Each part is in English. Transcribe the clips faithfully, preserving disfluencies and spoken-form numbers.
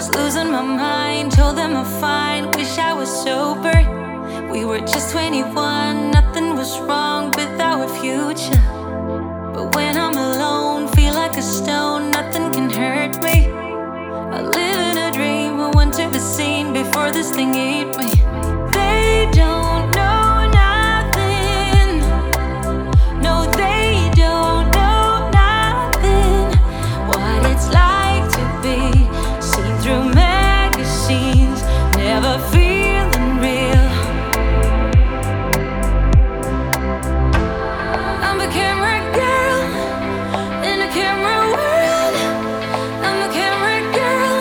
was losing my mind, told them I'm fine, wish I was sober. We were just twenty-one, nothing was wrong with our future. But when I'm alone, feel like a stone, nothing can hurt me. I live in a dream, I went to the scene before this thing ate me. They don't know nothing. No, they don't know nothing. What it's like to be seen through magazines, never feeling real. I'm a camera girl in a camera world. I'm a camera girl.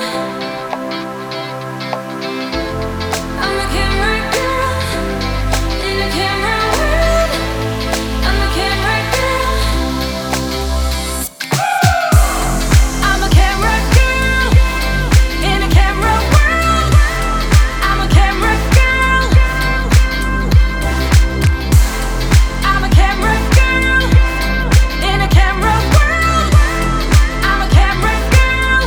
I'm a camera girl in a camera world. I'm a camera girl. I'm a camera girl in a camera world. I'm a camera girl. I'm a camera girl in a camera world. I'm a camera girl.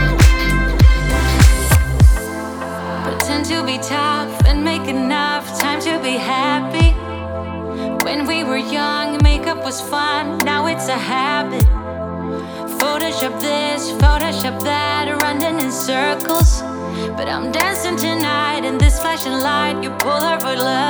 Pretend to be tough and make enough time to be happy. When we were young, makeup was fun, now it's a habit. Photoshop this, Photoshop that, running in circles. But I'm dancing tonight in this flashing light. You pull her for love.